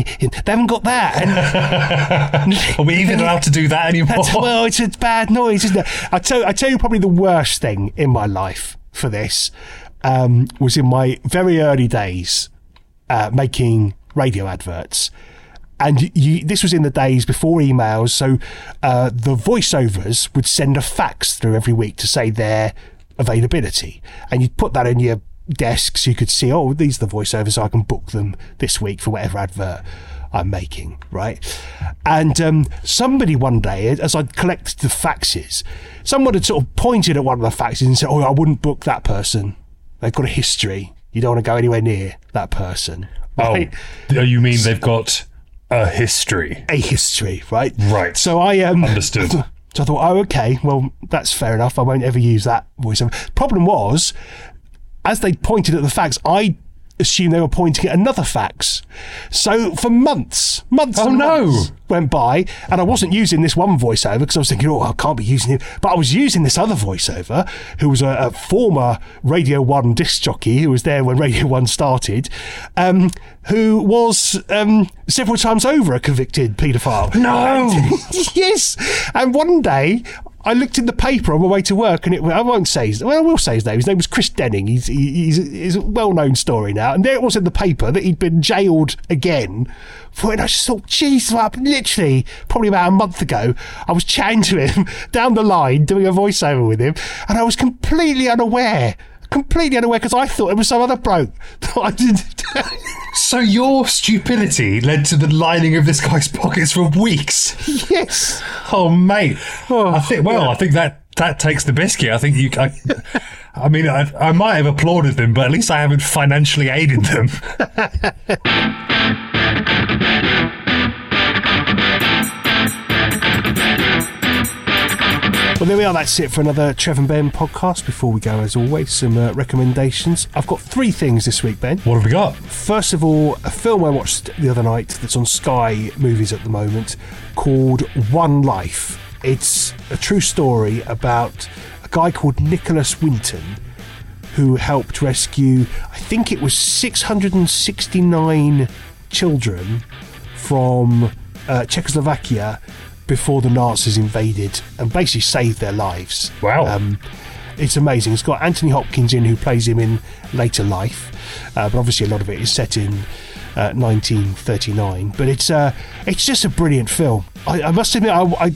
Speaker 2: Are we even allowed to do that anymore?
Speaker 1: Well, it's a bad noise, isn't it? I tell you, probably the worst thing in my life for this was in my very early days making radio adverts. And this was in the days before emails, so the voiceovers would send a fax through every week to say their availability. And you'd put that in your desk so you could see, oh, these are the voiceovers, so I can book them this week for whatever advert I'm making, right? And somebody one day, as I'd collected the faxes, someone had sort of pointed at one of the faxes and said, oh, I wouldn't book that person. They've got a history. You don't want to go anywhere near that person. Right?
Speaker 2: Oh, you mean they've got... A history,
Speaker 1: right?
Speaker 2: Right.
Speaker 1: So I
Speaker 2: understood.
Speaker 1: So I thought, oh, okay, well, that's fair enough. I won't ever use that voiceover. Problem was, as they pointed at the fax, I assumed they were pointing at another fax. So for months went by, and I wasn't using this one voiceover because I was thinking, oh, I can't be using it. But I was using this other voiceover, who was a former Radio 1 disc jockey who was there when Radio 1 started, who was several times over a convicted paedophile.
Speaker 2: No!
Speaker 1: Yes! And one day, I looked in the paper on my way to work, and I will say his name. His name was Chris Denning. He's a well-known story now. And there it was in the paper that he'd been jailed again for it. And I just thought, geez, literally, probably about a month ago, I was chatting to him down the line, doing a voiceover with him, and I was completely unaware because I thought it was some other bloke.
Speaker 2: So your stupidity led to the lining of this guy's pockets for weeks.
Speaker 1: Yes.
Speaker 2: Oh, mate. I think that takes the biscuit. I think I mean, I might have applauded them, but at least I haven't financially aided them.
Speaker 1: Well, there we are. That's it for another Trev and Ben podcast. Before we go, as always, some recommendations. I've got 3 things this week, Ben.
Speaker 2: What have we got?
Speaker 1: First of all, a film I watched the other night that's on Sky Movies at the moment called One Life. It's a true story about a guy called Nicholas Winton who helped rescue, I think it was 669 children from Czechoslovakia before the Nazis invaded and basically saved their lives.
Speaker 2: Wow.
Speaker 1: It's amazing. It's got Anthony Hopkins in, who plays him in later life, but obviously a lot of it is set in 1939. But it's just a brilliant film. I must admit,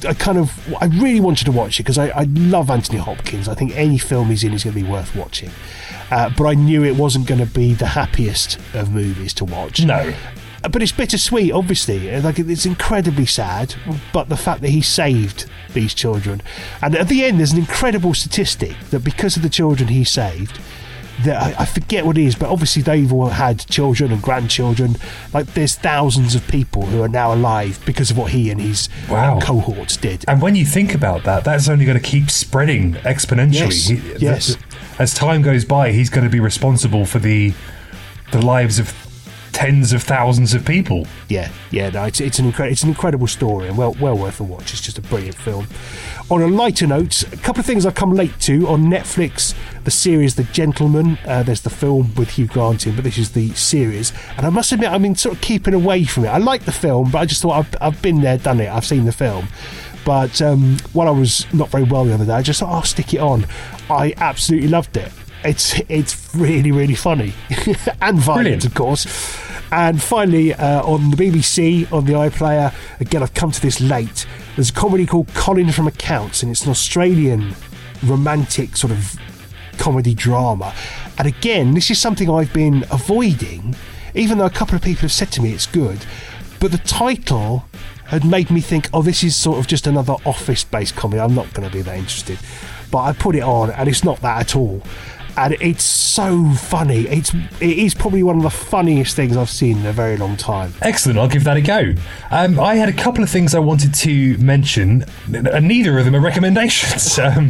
Speaker 1: I really wanted to watch it because I love Anthony Hopkins. I think any film he's in is going to be worth watching. But I knew it wasn't going to be the happiest of movies to watch.
Speaker 2: No.
Speaker 1: But it's bittersweet, obviously. Like, it's incredibly sad, but the fact that he saved these children. And at the end, there's an incredible statistic that because of the children he saved, that I forget what it is, but obviously they've all had children and grandchildren. Like, there's thousands of people who are now alive because of what he and his cohorts did.
Speaker 2: And when you think about that, that's only going to keep spreading exponentially.
Speaker 1: Yes.
Speaker 2: As time goes by, he's going to be responsible for the lives of tens of thousands of people.
Speaker 1: No, it's an incredible story and well worth a watch. It's just a brilliant film. On a lighter note, a couple of things I've come late to on Netflix. The series The Gentleman. There's the film with Hugh Grant in, but this is the series. And I must admit, I've been sort of keeping away from it. I like the film, but I just thought I've been there, done it. I've seen the film. But while I was not very well the other day, I just thought, I'll stick it on. I absolutely loved it. It's really, really funny and violent,
Speaker 2: Brilliant.
Speaker 1: Of course. And finally, on the BBC, on the iPlayer, again, I've come to this late, there's a comedy called Colin from Accounts, and it's an Australian romantic sort of comedy drama. And again, this is something I've been avoiding, even though a couple of people have said to me it's good. But the title had made me think, this is sort of just another office-based comedy. I'm not going to be that interested. But I put it on, and it's not that at all. And it's so funny. It is probably one of the funniest things I've seen in a very long time.
Speaker 2: Excellent, I'll give that a go. I had a couple of things I wanted to mention, and neither of them are recommendations.
Speaker 1: Okay.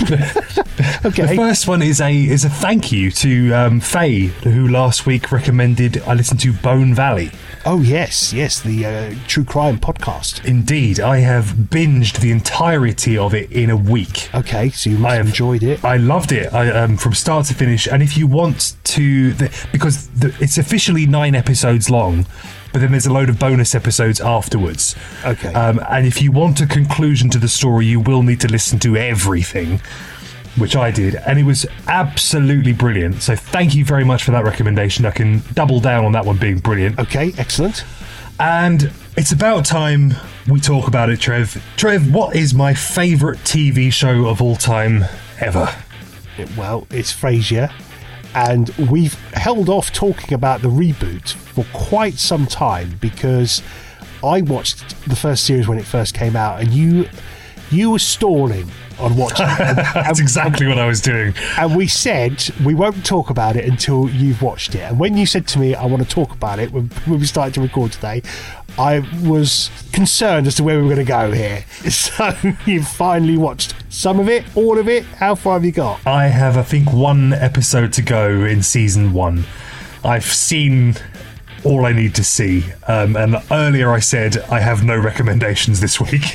Speaker 2: The first one is a thank you to Faye, who last week recommended I listen to Bone Valley.
Speaker 1: Oh, yes, the true crime podcast.
Speaker 2: Indeed, I have binged the entirety of it in a week.
Speaker 1: Okay, so you must have enjoyed it.
Speaker 2: I loved it from start to finish. And if you want to, because it's officially 9 episodes long, but then there's a load of bonus episodes afterwards.
Speaker 1: Okay.
Speaker 2: And if you want a conclusion to the story, you will need to listen to everything, which I did, and it was absolutely brilliant. So thank you very much for that recommendation. I can double down on that one being brilliant.
Speaker 1: Okay, excellent.
Speaker 2: And it's about time we talk about it, Trev. Trev, what is my favourite TV show of all time ever?
Speaker 1: Well, it's Frasier, and we've held off talking about the reboot for quite some time because I watched the first series when it first came out, and you were stalling on watching it.
Speaker 2: That's exactly what I was doing.
Speaker 1: And we said we won't talk about it until you've watched it. And when you said to me, I want to talk about it, when we started to record today, I was concerned as to where we were going to go here. So you've finally watched some of it, all of it. How far have you got?
Speaker 2: I have, I think, 1 episode to go in season 1. I've seen all I need to see. And earlier I said I have no recommendations this week.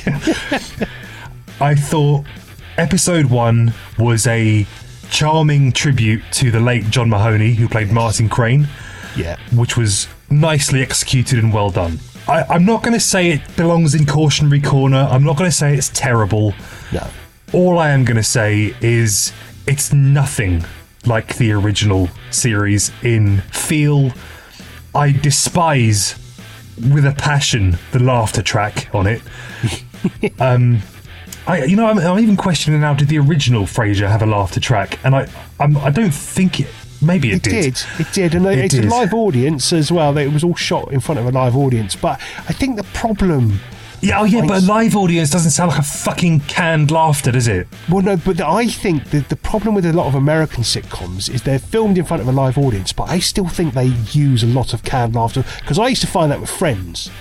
Speaker 2: I thought episode 1 was a charming tribute to the late John Mahoney, who played Martin Crane.
Speaker 1: Yeah.
Speaker 2: Which was nicely executed and well done. I'm not going to say it belongs in cautionary corner. I'm not going to say it's terrible.
Speaker 1: No.
Speaker 2: All I am going to say is it's nothing like the original series in feel. I despise with a passion the laughter track on it. I'm even questioning now, did the original Frasier have a laughter track? And I don't think it. Maybe it did.
Speaker 1: It did, and it's a live audience as well. It was all shot in front of a live audience. But I think the problem.
Speaker 2: But a live audience doesn't sound like a fucking canned laughter, does it?
Speaker 1: Well, no, but I think the problem with a lot of American sitcoms is they're filmed in front of a live audience, but I still think they use a lot of canned laughter. Because I used to find that with Friends.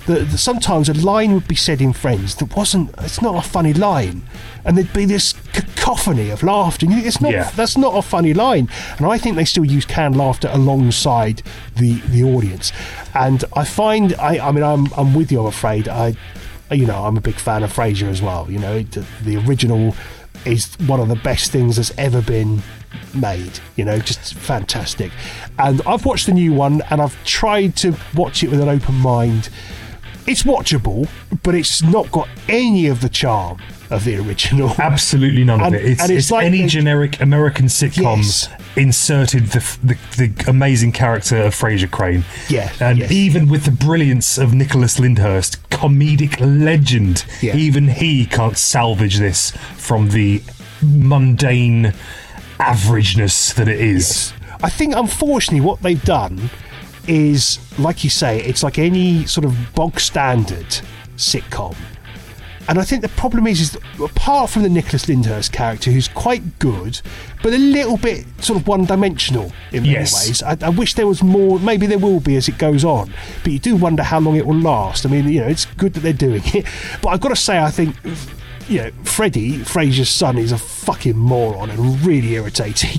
Speaker 1: sometimes a line would be said in Friends that it's not a funny line, and there'd be this cacophony of laughter. And it's not. That's not a funny line. And I think they still use canned laughter alongside the audience. And I find, I'm with you. I'm afraid. I'm a big fan of Frasier as well. The original is one of the best things that's ever been made, just fantastic. And I've watched the new one, and I've tried to watch it with an open mind. It's watchable, but it's not got any of the charm of the original.
Speaker 2: Absolutely none of it. It's like any generic American sitcom inserted the amazing character of Frasier Crane. Even with the brilliance of Nicholas Lyndhurst, comedic legend, even he can't salvage this from the mundane averageness that it is.
Speaker 1: I think, unfortunately, what they've done is, like you say, it's like any sort of bog standard sitcom. And I think the problem is that, apart from the Nicholas Lyndhurst character, who's quite good, but a little bit sort of one-dimensional in many ways. I wish there was more. Maybe there will be as it goes on, but you do wonder how long it will last. I mean, it's good that they're doing it, but I've got to say, I think, Freddie, Frasier's son, is a fucking moron and really irritating.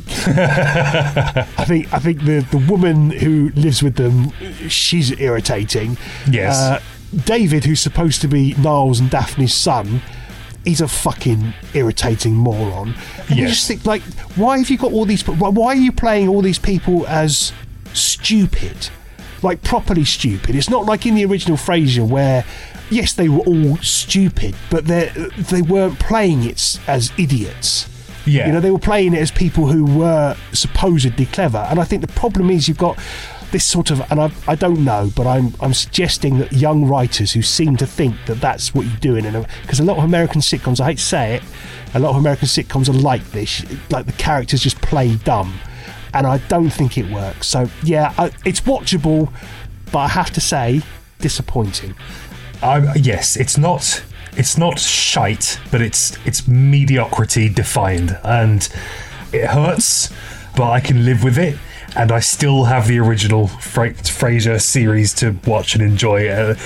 Speaker 1: I think the woman who lives with them, she's irritating.
Speaker 2: Yes.
Speaker 1: David, who's supposed to be Niles and Daphne's son, he's a fucking irritating moron. And you just think, like, why have you got all these? Why are you playing all these people as stupid, like properly stupid? It's not like in the original Frasier where, yes, they were all stupid, but they weren't playing it as idiots.
Speaker 2: Yeah,
Speaker 1: they were playing it as people who were supposedly clever. And I think the problem is you've got this sort of, and I don't know, but I'm suggesting that young writers who seem to think that that's what you're doing, because a lot of American sitcoms, I hate to say it, a lot of American sitcoms are like this, like the characters just play dumb, and I don't think it works. So it's watchable, but I have to say, disappointing.
Speaker 2: Yes, it's not shite, but it's mediocrity defined, and it hurts, but I can live with it. And I still have the original Frasier series to watch and enjoy. It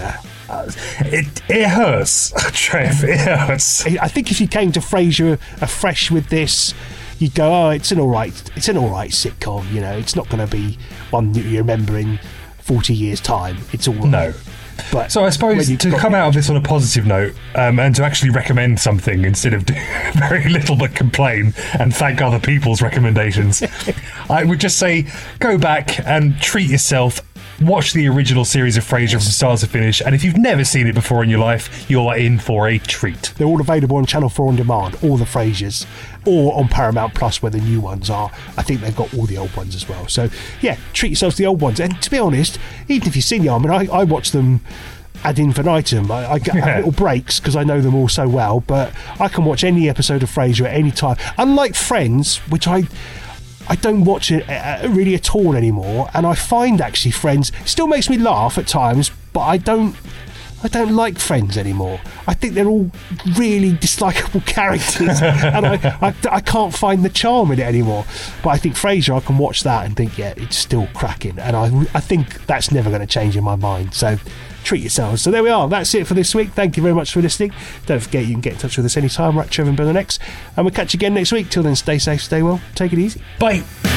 Speaker 2: hurts, Trev. It hurts.
Speaker 1: I think if you came to Frasier afresh with this, you'd go, "Oh, it's an all right sitcom. It's not going to be one that you remember in 40 years' time. It's all right."
Speaker 2: No.
Speaker 1: But
Speaker 2: so I suppose to come out of this on a positive note, and to actually recommend something instead of doing very little but complain and thank other people's recommendations, I would just say go back and treat yourself. Watch the original series of Frasier from start to finish, and if you've never seen it before in your life, you're in for a treat.
Speaker 1: They're all available on Channel 4 on demand, all the Frasiers, or on Paramount Plus where the new ones are. I think they've got all the old ones as well. So, treat yourselves to the old ones. And to be honest, even if you've seen them, I watch them ad infinitum. I get little breaks because I know them all so well, but I can watch any episode of Frasier at any time. Unlike Friends, which I don't watch it really at all anymore, and I find actually Friends still makes me laugh at times, but I don't like Friends anymore. I think they're all really dislikable characters, and I can't find the charm in it anymore. But I think Frasier, I can watch that and think, it's still cracking, and I think that's never going to change in my mind. So treat yourselves. So there we are. That's it for this week. Thank you very much for listening. Don't forget you can get in touch with us anytime. We're at Trevor and Ben on X, and we'll catch you again next week. Till then, stay safe, stay well, take it easy.
Speaker 2: Bye.